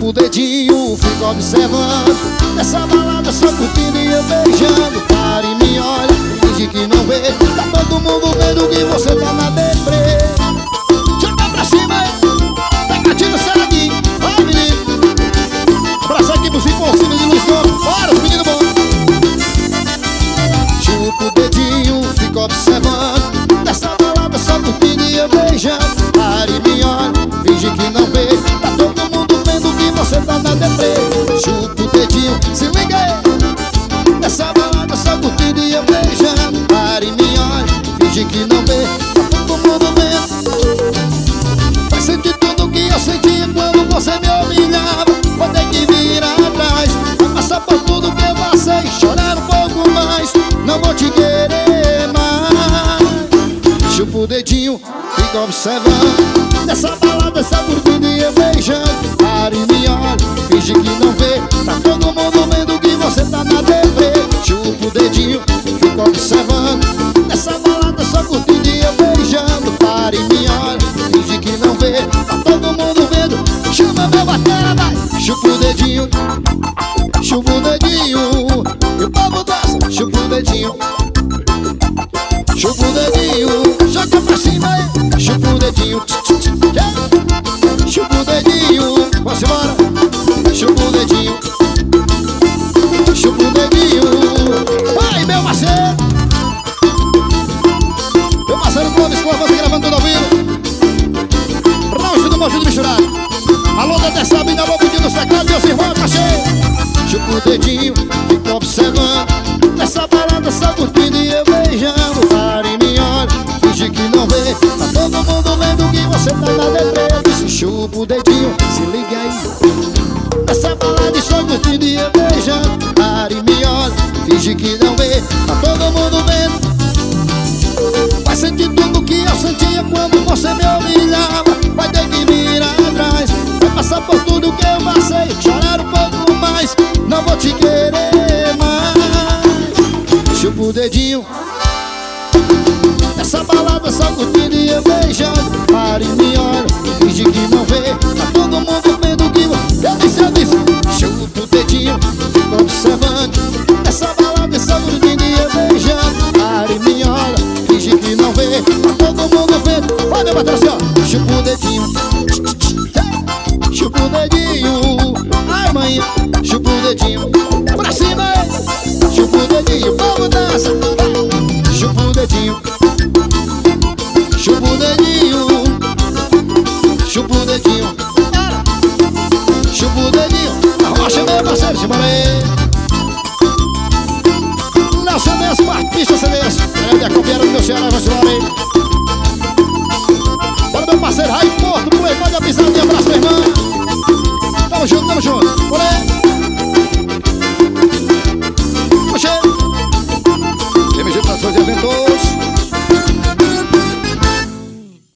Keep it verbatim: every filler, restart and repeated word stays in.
Chupa o dedinho, fica observando essa balada só curtindo e eu beijando. Para e me olha, finge que não vê. Tá todo mundo vendo que você tá na deprê. Joga pra cima, tá gatinho, segue. Vai, menino. Abraça aqui pros impulsivos de luz. Bora, os meninos bons. Chupa o dedinho, fica observando essa balada só curtindo e eu beijando. Para e me olha, finge que não vê. Tá todo mundo vendo que você tá na deprê. Chupa o dedinho, se liga aí. Nessa balada só curtindo e eu beijando. Para e me olha, finge que não vê. Tá todo mundo vendo. Vai sentir tudo que eu sentia quando você me humilhava. Vou ter que virar atrás. Vai passar por tudo que eu passei, chorar um pouco mais. Não vou te querer mais. Chupa o dedinho, fica observando nessa balada só curtindo e eu beijando. Para e me olha, finge que não vê. Tá todo mundo vendo que você tá na deprê. Chupa o dedinho, fica observando nessa balada só curtindo e eu beijando. Para e me olha, finge que não vê. Tá todo mundo vendo. Chama meu batera, vai. Chupa o dedinho, chupa o dedinho. E o povo dança, chupa o dedinho. Chupa o dedinho, joga pra cima aí. Chupa o dedinho, chupa o dedinho. Vamos embora. Chupa o dedinho, chupa o dedinho. Vai, meu parceiro. Meu parceiro Clóvis com a voz gravando tudo ao vivo. Raucho do Mojo do Misturado. Alô, Dedé Sabina, alô, Budinho do Secado. Meus irmãos, cachê. Chupa o dedinho, fica observando nessa balada só curtindo e eu beijando. Para e me olha, finge que não vê. Tá todo mundo vendo que você tá na deprê. Disse chupa o dedinho, se liga aí. Nessa balada só curtindo e eu beijando. Para e me olha, finge que não vê. Tá todo mundo vendo. Vai sentir tudo que eu sentia quando você me humilhava. Vai ter que virar atrás. Vai passar por tudo que eu passei, chorar um pouco mais. Não vou te querer mais. Chupa o dedinho nessa balada só curtindo e eu beijando. Para e me olha, finge que não vê. Tá todo mundo vendo que eu disse, eu disse. Chupa o dedinho, fica observando nessa balada só curtindo e eu beijando. Para e me olha, finge que não vê. Tá todo mundo vendo. Vai, meu patrão, assim, ó. Chupa o dedinho, chupa o dedinho. Ai, mãe, chupa o dedinho. Pra cima, chupa o dedinho. Vamos dança. Chupa o dedinho, chupa o dedinho. Chupa o dedinho, chupa o dedinho. Arrocha, meu parceiro, simbora aí. Léo Cedes, artista Cedes. É minha copiada do meu Ceará, vai embora aí. Bora, meu parceiro, Raí Porto, Playboy da Pisadinha. Abraço, meu irmão. Tamo junto, tamo junto.